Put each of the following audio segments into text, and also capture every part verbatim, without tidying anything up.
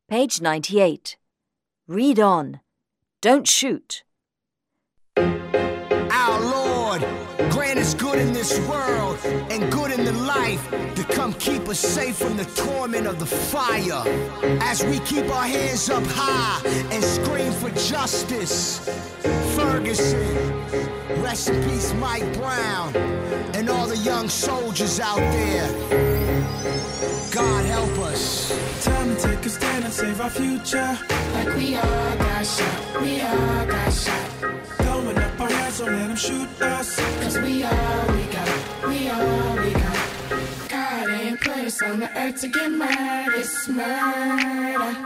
Page ninety-eight. Read on. Don't shoot. Our Lord, grant us good in this world and good in the life to come keep us safe from the torment of the fire. As we keep our hands up high and scream for justice. Ferguson, rest in peace Mike Brown, and all the young soldiers out there. God help us. Time to take a stand and save our future. Like we all got shot, we all got shot. Throwing up our hands, don't let them shoot us. Cause we all we got, we all we got. God ain't put us on the earth to get murdered, it's murder.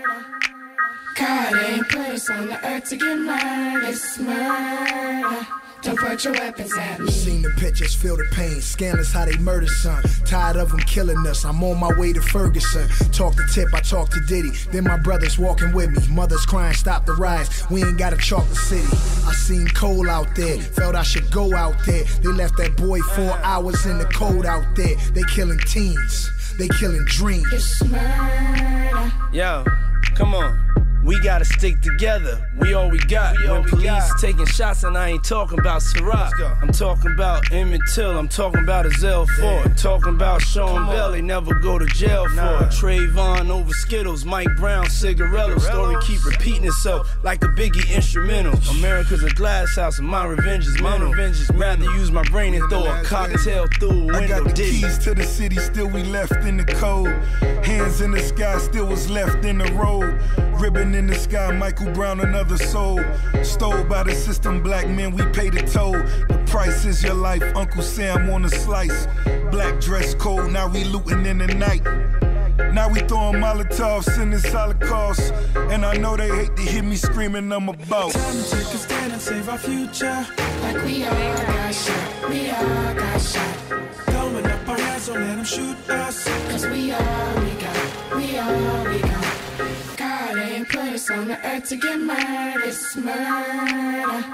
God ain't put us on the earth to get murdered, it's murder. Don't put your weapons at me. Seen the pictures, feel the pain. Scandalous how they murder son. Tired of them killing us. I'm on my way to Ferguson. Talk to Tip, I talk to Diddy. Then my brothers walking with me. Mothers crying, stop the riots. We ain't gotta chalk the city. I seen Cole out there. Felt I should go out there. They left that boy four hours in the cold out there. They killing teens. They killing dreams. It's murder. Yo, come on. We gotta stick together, we all we got. We all when we police got. Taking shots and I ain't talking about Ciroc. I'm talking about Emmett Till, I'm talking about Azell Ford. I'm talking about Sean Bell, they never go to jail for nah. Trayvon over Skittles, Mike Brown, Cigarillo. Story keep repeating itself like a Biggie instrumental. America's a glass house and my revenge is mental. Revenge is rather use my brain and throw a cocktail through a window. I got the Diddy. keys to the city, still we left in the cold. Hands in the sky, still was left in the road. Ribbon in the sky, Michael Brown, another soul. Stole by the system, black men, we pay the toll. The price is your life, Uncle Sam on a slice. Black dress code, now we looting in the night. Now we throwing Molotovs in this Holocaust. And I know they hate to hear me screaming I'm about. Time to take a stand and save our future. Like we all got shot, we all got shot. Throwing up our hands, don't let them shoot us. Cause we all we got, we all we got. God ain't put us on the earth to get murdered, it's murder.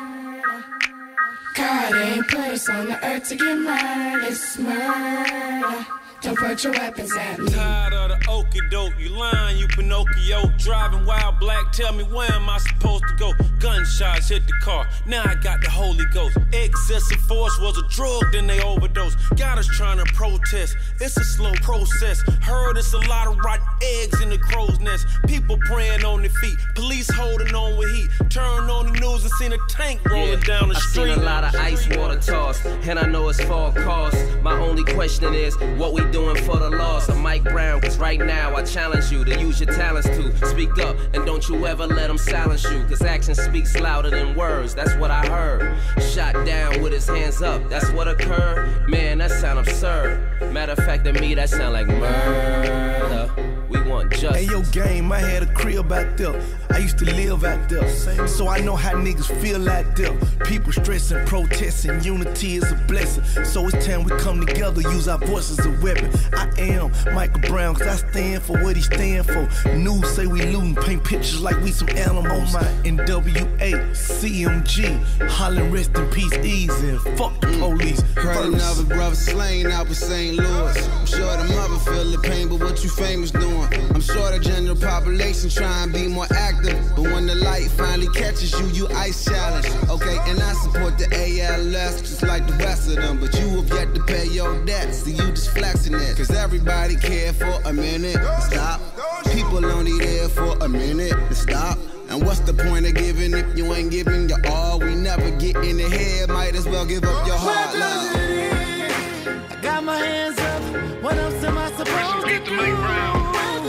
God ain't put us on the earth to get murdered, it's murder. Don't put your weapons at me. Tired of the okie doke, you lying, you Pinocchio. Driving wild black, tell me where am I supposed to go? Gunshots hit the car, now I got the Holy Ghost. Excessive force was a drug, then they overdose. Got us trying to protest, it's a slow process. Heard it's a lot of rotten eggs in the crow's nest. People praying on their feet, police holding on with heat. Turn on the news and seen a tank rolling yeah, down the I street. I seen a lot of ice water tossed, and I know it's for a cause. My only question is, what we doing for the loss of Mike Brown? Cause right now I challenge you to use your talents to speak up, and don't you ever let them silence you. Cause action speaks louder than words, that's what I heard. Shot down with his hands up, that's what occurred. Man, that sound absurd. Matter of fact, to me that sound like murder. We want justice. Hey yo, game, I had a crib out there. I used to live out there, so I know how niggas feel out there. People stressing, protesting, unity is a blessing. So it's time we come together, use our voice as a weapon. I am Michael Brown, cause I stand for what he stand for. News say we lootin', paint pictures like we some animals. My N W A, C M G, hollering rest in peace, easy, and fuck the police. Heard another brother slain out with Saint Louis. I'm sure the mother feel the pain, but what you famous doing? I'm sure the general population try and be more active, but when the light finally catches you, you ice challenge. Okay, and I support the A L S just like the rest of them, but you have yet to pay your debts, so you just flexing it. Cause everybody care for a minute to stop. People only there for a minute to stop. And what's the point of giving if you ain't giving your all? We never get in the head, might as well give up your heart. I got my hands up, what else am I supposed to do? To Mike Brown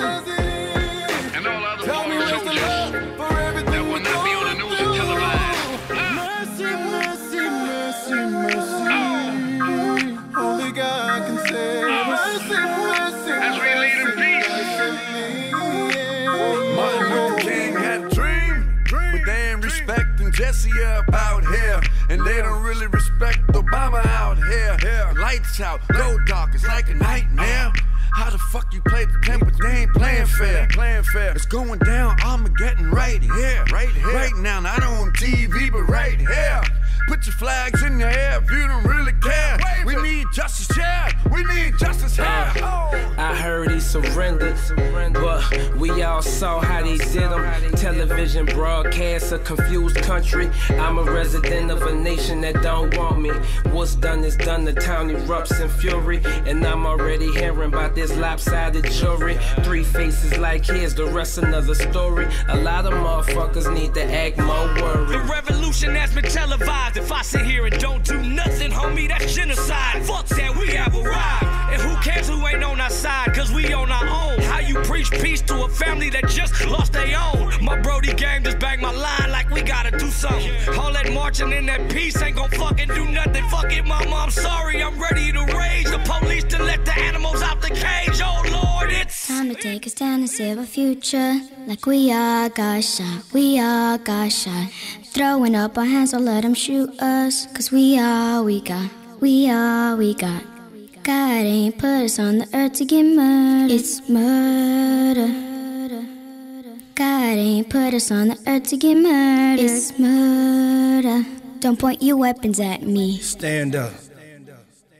and all other fallen soldiers that will not be on the news and televised. Mercy, mercy, mercy, mercy. Only God can save. Mercy, mercy, as we lead in peace. Martin Luther King had a dream, but they ain't respecting Jesse up out here, and they don't really respect Obama out here. Lights out, go dark, it's like a nightmare. How the fuck you play the game, but they ain't playing fair? Playing fair. It's going down, Armageddon right here, right here, right now. Not on T V, but right here. Put your flags in the air if you don't really care. We need justice, yeah. We need justice here. Uh, I heard he surrendered, but we all saw how they did him. Television broadcasts a confused country. I'm a resident of a nation that don't want me. What's done is done, the town erupts in fury. And I'm already hearing about this lopsided jury. Three faces like his, the rest another story. A lot of motherfuckers need to act more worried. The revolution has been televised. If I sit here and don't do nothing, homie, that's genocide. Fuck that, we have arrived. And who cares who ain't on our side, cause we on our own. How you preach peace to a family that just lost their own. My Brody game just banged my line like we gotta do something. All that marching in that peace ain't gon' fucking do nothing. Fuck it, mama, I'm sorry, I'm ready to rage the police to let the animals out the cage. Oh Lord, it's time to take a stand and save a future. Like we all got shot, we all got shot. Throwing up our hands, don't let them shoot us. Cause we all we got, we all we got. God ain't put us on the earth to get murdered. It's murder. God ain't put us on the earth to get murdered. It's murder. Don't point your weapons at me. Stand up.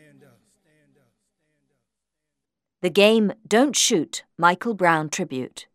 The game Don't Shoot, Michael Brown Tribute.